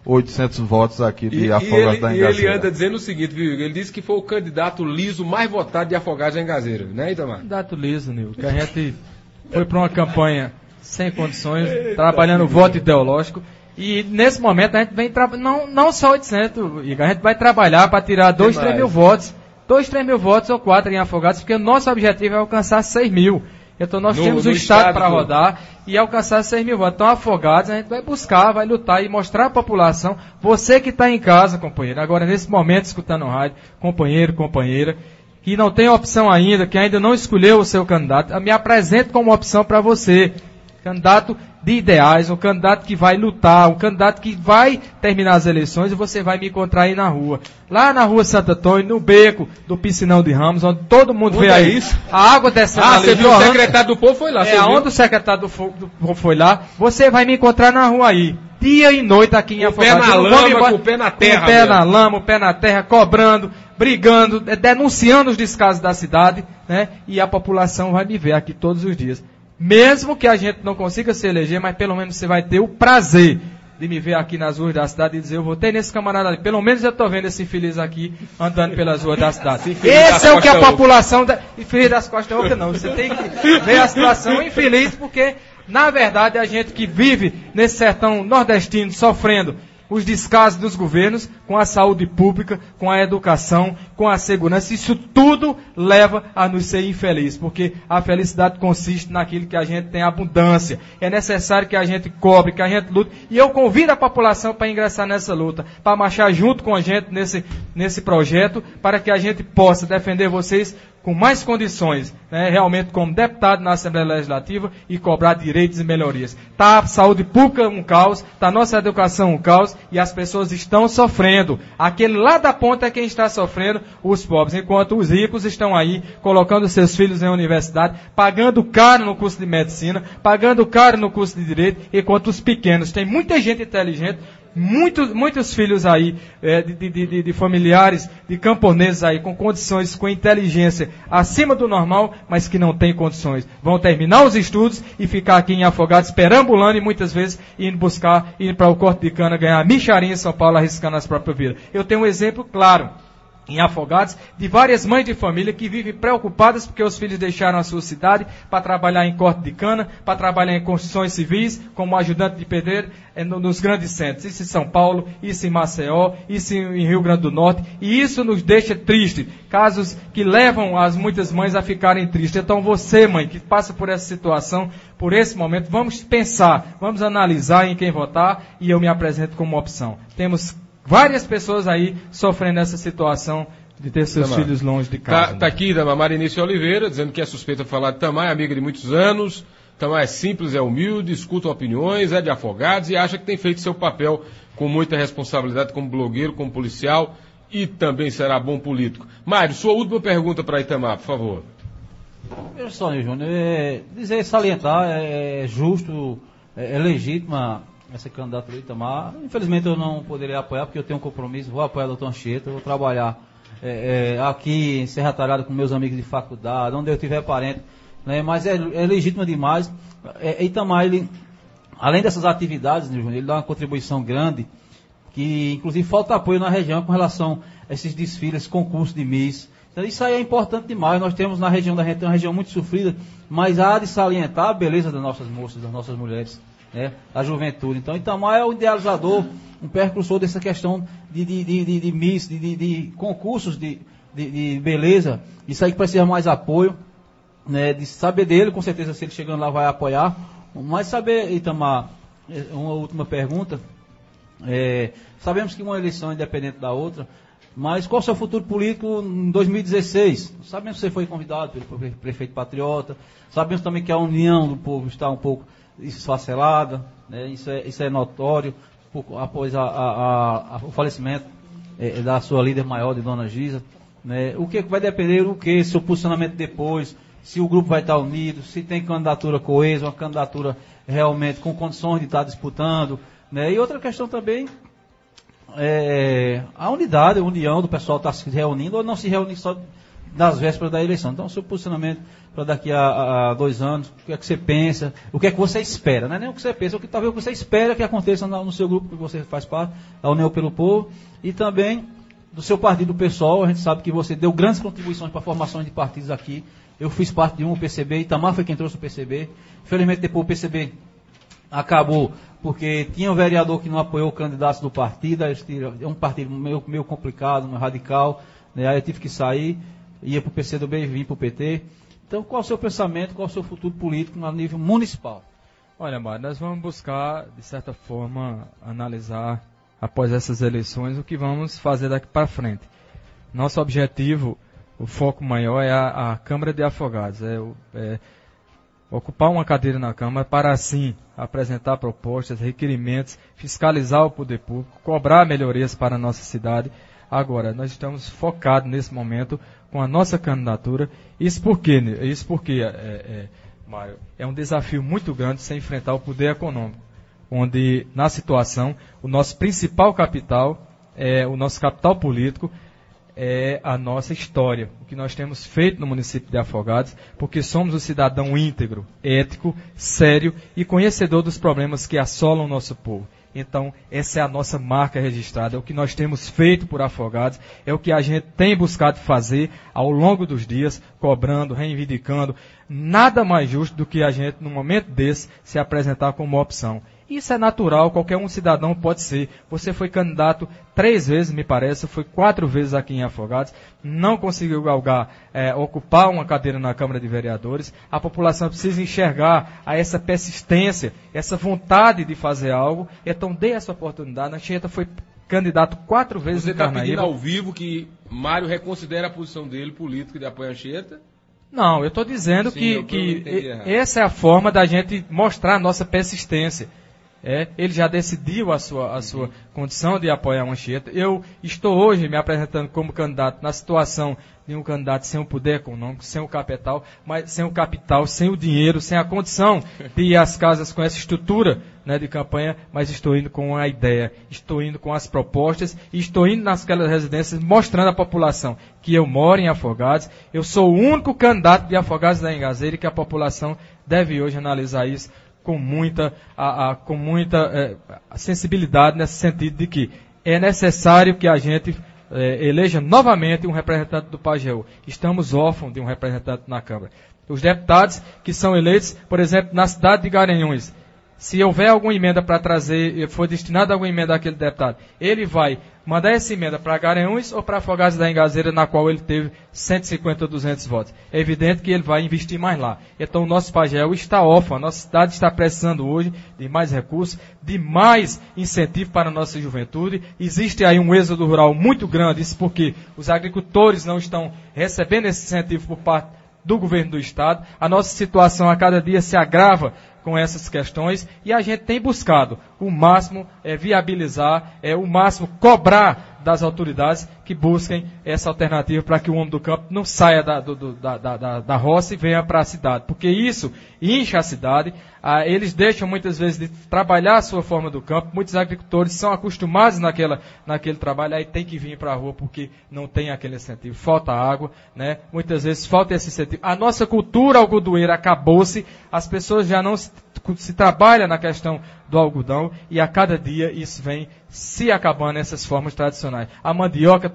800 votos aqui de Afogados da Engazeira. E ele anda dizendo o seguinte, viu? Ele disse que foi o candidato liso mais votado de Afogados da Engazeira, né, Itamar? Candidato liso, Nil, que a gente foi para uma campanha sem condições, trabalhando o voto ideológico. E nesse momento a gente vem não só 800, Igor, a gente vai trabalhar para tirar 2, 3 mil votos. 2, 3 mil votos ou 4 em Afogados, porque o nosso objetivo é alcançar 6 mil. Então nós temos o Estado para rodar e alcançar 6 mil votos. Então Afogados a gente vai buscar, vai lutar e mostrar à população, você que está em casa, companheiro, agora nesse momento escutando o rádio, companheiro, companheira, que não tem opção ainda, que ainda não escolheu o seu candidato, me apresento como opção para você. Candidato de ideais, um candidato que vai lutar, um candidato que vai terminar as eleições e você vai me encontrar aí na rua. Lá na rua Santo Antônio, no beco do Piscinão de Ramos, onde todo mundo vê aí a água descendo ali. Você viu o secretário do povo foi lá. Onde o secretário do povo foi lá, você vai me encontrar na rua aí. Dia e noite aqui em Afogados. Com o pé na lama, com o pé na terra. Com o pé na lama, o pé na terra, cobrando, brigando, denunciando os descasos da cidade, né? E a população vai me ver aqui todos os dias. Mesmo que a gente não consiga se eleger, mas pelo menos você vai ter o prazer de me ver aqui nas ruas da cidade e dizer, eu votei nesse camarada ali. Pelo menos eu estou vendo esse infeliz aqui andando pelas ruas da cidade. Esse é o que a população... Infeliz das costas outra não. Você tem que ver a situação infeliz, porque, na verdade, a gente que vive nesse sertão nordestino sofrendo os descasos dos governos, com a saúde pública, com a educação, com a segurança, isso tudo leva a nos ser infeliz, porque a felicidade consiste naquilo que a gente tem abundância. É necessário que a gente cobre, que a gente lute, e eu convido a população para ingressar nessa luta, para marchar junto com a gente nesse projeto, para que a gente possa defender vocês com mais condições, né, realmente como deputado na Assembleia Legislativa e cobrar direitos e melhorias. Está a saúde pública um caos, está a nossa educação um caos e as pessoas estão sofrendo. Aquele lá da ponta é quem está sofrendo, os pobres, enquanto os ricos estão aí colocando seus filhos em universidade, pagando caro no curso de medicina, pagando caro no curso de direito, enquanto os pequenos, tem muita gente inteligente, muitos filhos aí, de familiares, de camponeses aí, com condições, com inteligência acima do normal, mas que não têm condições. Vão terminar os estudos e ficar aqui em Afogados, perambulando e muitas vezes indo para o corte de cana, ganhar micharia em São Paulo, arriscando as próprias vidas. Eu tenho um exemplo claro. em Afogados, de várias mães de família que vivem preocupadas porque os filhos deixaram a sua cidade para trabalhar em corte de cana, para trabalhar em construções civis, como ajudante de pedreiro nos grandes centros. Isso em São Paulo, isso em Maceió, isso em Rio Grande do Norte. E isso nos deixa tristes. Casos que levam as muitas mães a ficarem tristes. Então você, mãe, que passa por essa situação, por esse momento, vamos pensar, vamos analisar em quem votar e eu me apresento como opção. Temos várias pessoas aí sofrendo essa situação de ter seus filhos longe de casa. Tá aqui da Marinice Oliveira, dizendo que é suspeita de falar de Tamar, é amiga de muitos anos. Tamar é simples, é humilde, escuta opiniões, é de Afogados e acha que tem feito seu papel com muita responsabilidade como blogueiro, como policial e também será bom político. Mário, sua última pergunta para Itamar, por favor. Veja só, Júnior, salientar, é justo, é legítima essa candidatura do Itamar. Infelizmente eu não poderia apoiar, porque eu tenho um compromisso, vou apoiar o Dr. Anchieta, vou trabalhar aqui em Serra Talhada com meus amigos de faculdade, onde eu tiver parente, né, mas é legítimo demais. Itamar, ele, além dessas atividades, né, ele dá uma contribuição grande, que inclusive falta apoio na região com relação a esses desfiles, concursos de Miss. Então isso aí é importante demais. Nós temos na região da gente uma região muito sofrida, mas há de salientar a beleza das nossas moças, das nossas mulheres, né, a juventude. Então Itamar é o idealizador, um precursor dessa questão de Miss, de concursos de beleza. Isso aí que precisa mais apoio, né, de saber dele, com certeza se ele chegando lá vai apoiar. Mas saber, Itamar, uma última pergunta, sabemos que uma eleição é independente da outra, mas qual é o seu futuro político em 2016? Sabemos que você foi convidado pelo prefeito patriota, sabemos também que a união do povo está um pouco esfacelada, né? Isso é notório, após o falecimento da sua líder maior, de Dona Gisa, né? O que vai depender do que? Seu posicionamento depois, se o grupo vai estar unido, se tem candidatura coesa, uma candidatura realmente com condições de estar disputando, né? E outra questão também, a unidade, a união do pessoal estar se reunindo ou não se reunir só nas vésperas da eleição. Então, o seu posicionamento para daqui a 2 anos, o que é que você pensa, o que é que você espera, não é nem o que você pensa, talvez o que você espera que aconteça no seu grupo que você faz parte, a União pelo Povo, e também do seu partido pessoal. A gente sabe que você deu grandes contribuições para a formação de partidos aqui. Eu fiz parte de o PCB, Itamar foi quem trouxe o PCB. Infelizmente, depois o PCB acabou, porque tinha um vereador que não apoiou o candidato do partido, é um partido meio complicado, meio radical, né? Aí eu tive que sair, ia para o PCdoB e vim para o PT. Então, qual é o seu pensamento, qual é o seu futuro político a nível municipal? Olha, Mário, nós vamos buscar, de certa forma, analisar, após essas eleições, o que vamos fazer daqui para frente. Nosso objetivo, o foco maior é a Câmara de Afogados, ocupar uma cadeira na Câmara para, assim, apresentar propostas, requerimentos, fiscalizar o poder público, cobrar melhorias para a nossa cidade. Agora, nós estamos focados nesse momento com a nossa candidatura. Isso porque, Mário, é um desafio muito grande se enfrentar o poder econômico, onde, na situação, o nosso principal capital, o nosso capital político, é a nossa história, o que nós temos feito no município de Afogados, porque somos um cidadão íntegro, ético, sério e conhecedor dos problemas que assolam o nosso povo. Então, essa é a nossa marca registrada, é o que nós temos feito por Afogados, é o que a gente tem buscado fazer ao longo dos dias, cobrando, reivindicando. Nada mais justo do que a gente, num momento desse, se apresentar como opção. Isso é natural, qualquer um cidadão pode ser. Você foi candidato 3 vezes, me parece, foi 4 vezes aqui em Afogados, não conseguiu galgar, ocupar uma cadeira na Câmara de Vereadores. A população precisa enxergar essa persistência, essa vontade de fazer algo. Então dê essa oportunidade. A Anchieta foi candidato 4 vezes Você em Carnaíba. Você está pedindo ao vivo que Mário reconsidere a posição dele política de apoio à Anchieta? Não, eu estou dizendo que essa é a forma da gente mostrar a nossa persistência. Ele já decidiu a sua condição de apoiar a Anchieta. Eu estou hoje me apresentando como candidato na situação de um candidato sem o poder econômico, sem o capital, sem o dinheiro, sem a condição de ir às casas com essa estrutura, né, de campanha, mas estou indo com a ideia, estou indo com as propostas e estou indo nasquelas residências mostrando à população que eu moro em Afogados, eu sou o único candidato de Afogados da Engazeira e que a população deve hoje analisar isso com muita sensibilidade, nesse sentido de que é necessário que a gente eleja novamente um representante do Pajeú. Estamos órfãos de um representante na Câmara. Os deputados que são eleitos, por exemplo, na cidade de Garanhuns, se houver alguma emenda para trazer, for destinada alguma emenda àquele deputado, ele vai mandar essa emenda para Garanhuns ou para Afogados da Engazeira, na qual ele teve 150 ou 200 votos. É evidente que ele vai investir mais lá. Então o nosso Pajeú está órfão, a nossa cidade está precisando hoje de mais recursos, de mais incentivo para a nossa juventude. Existe aí um êxodo rural muito grande, isso porque os agricultores não estão recebendo esse incentivo por parte do governo do Estado. A nossa situação a cada dia se agrava com essas questões e a gente tem buscado o máximo viabilizar, o máximo cobrar das autoridades que busquem essa alternativa para que o homem do campo não saia da roça e venha para a cidade, porque isso incha a cidade. Eles deixam muitas vezes de trabalhar a sua forma do campo, muitos agricultores são acostumados naquele trabalho, aí tem que vir para a rua porque não tem aquele incentivo, falta água, né? Muitas vezes falta esse incentivo. A nossa cultura algodoeira acabou-se, as pessoas já não se trabalha na questão do algodão e a cada dia isso vem se acabando essas formas tradicionais. A mandioca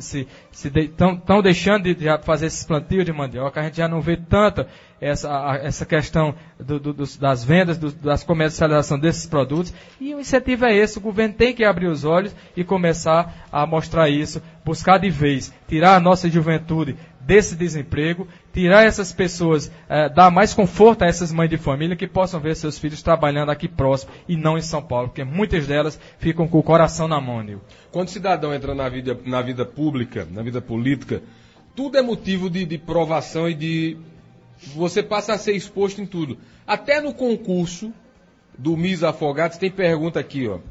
estão deixando de fazer esses plantios de mandioca, a gente já não vê tanta essa questão das vendas, das comercialização desses produtos, e o incentivo é esse. O governo tem que abrir os olhos e começar a mostrar isso, buscar de vez, tirar a nossa juventude desse desemprego, tirar essas pessoas, dar mais conforto a essas mães de família que possam ver seus filhos trabalhando aqui próximo e não em São Paulo, porque muitas delas ficam com o coração na mão, Nil. Quando o cidadão entra na vida pública, na vida política, tudo é motivo de provação e de... Você passa a ser exposto em tudo. Até no concurso do Miss Afogados tem pergunta aqui, ó.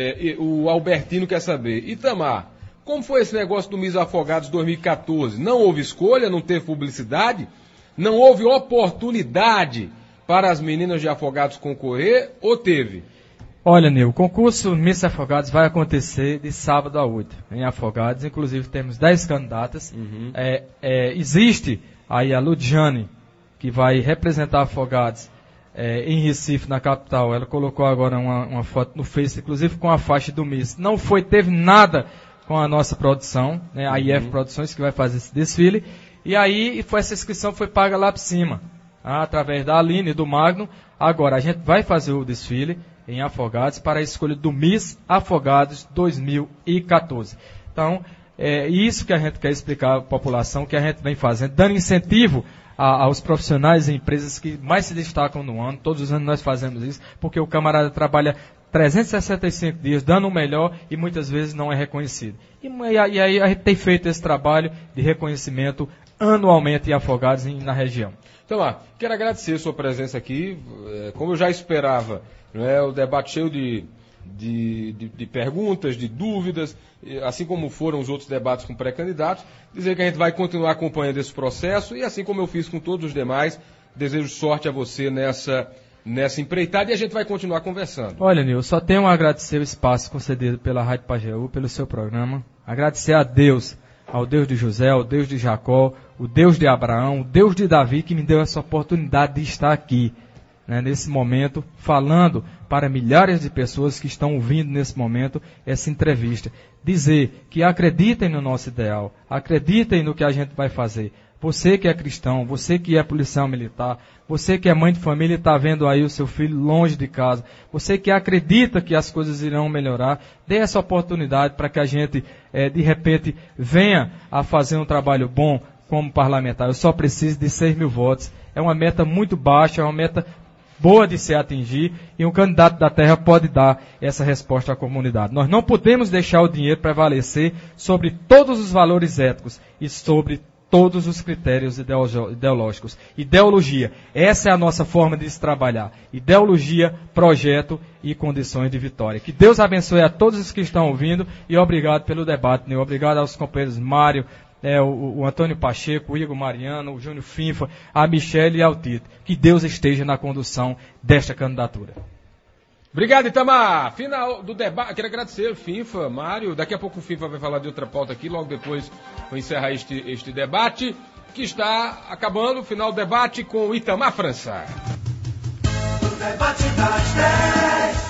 O Albertino quer saber. Itamar, como foi esse negócio do Miss Afogados 2014? Não houve escolha, não teve publicidade? Não houve oportunidade para as meninas de Afogados concorrer ou teve? Olha, Nil, o concurso Miss Afogados vai acontecer de sábado a 8 em Afogados. Inclusive temos 10 candidatas. Uhum. Existe aí a Ludiane, que vai representar Afogados em Recife, na capital. Ela colocou agora uma foto no Face, inclusive com a faixa do Miss. Não teve nada com a nossa produção, né, a IF Produções, que vai fazer esse desfile. E aí essa inscrição foi paga lá por cima, através da Aline e do Magno. Agora a gente vai fazer o desfile em Afogados para a escolha do Miss Afogados 2014. Então, isso que a gente quer explicar à população, que a gente vem fazendo, dando incentivo aos profissionais e empresas que mais se destacam no ano. Todos os anos nós fazemos isso, porque o camarada trabalha 365 dias, dando o melhor e muitas vezes não é reconhecido. E aí a gente tem feito esse trabalho de reconhecimento anualmente em Afogados e na região. Então, quero agradecer a sua presença aqui. Como eu já esperava, né, o debate cheio de perguntas, de dúvidas, assim como foram os outros debates com pré-candidatos, dizer que a gente vai continuar acompanhando esse processo e assim como eu fiz com todos os demais, desejo sorte a você nessa empreitada e a gente vai continuar conversando. Olha, Nil, só tenho a agradecer o espaço concedido pela Rádio Pajeú, pelo seu programa, agradecer a Deus, ao Deus de José, ao Deus de Jacó, o Deus de Abraão, o Deus de Davi, que me deu essa oportunidade de estar aqui, né, nesse momento, falando para milhares de pessoas que estão ouvindo nesse momento essa entrevista. Dizer que acreditem no nosso ideal, acreditem no que a gente vai fazer. Você que é cristão, você que é policial militar, você que é mãe de família e está vendo aí o seu filho longe de casa, você que acredita que as coisas irão melhorar, dê essa oportunidade para que a gente, de repente, venha a fazer um trabalho bom como parlamentar. Eu só preciso de 6 mil votos. É uma meta muito baixa, é uma meta boa de se atingir e um candidato da terra pode dar essa resposta à comunidade. Nós não podemos deixar o dinheiro prevalecer sobre todos os valores éticos e sobre todos os critérios ideológicos. Ideologia, essa é a nossa forma de se trabalhar. Ideologia, projeto e condições de vitória. Que Deus abençoe a todos os que estão ouvindo e obrigado pelo debate, né? Obrigado aos companheiros Mário, o Antônio Pacheco, o Igor Mariano, o Júnior Finfa, a Michele e ao Tito. Que Deus esteja na condução desta candidatura. Obrigado, Itamar. Final do debate. Quero agradecer, Finfa, Mário. Daqui a pouco o Finfa vai falar de outra pauta aqui. Logo depois vou encerrar este debate, que está acabando. Final do debate com o Itamar França. O debate das 10.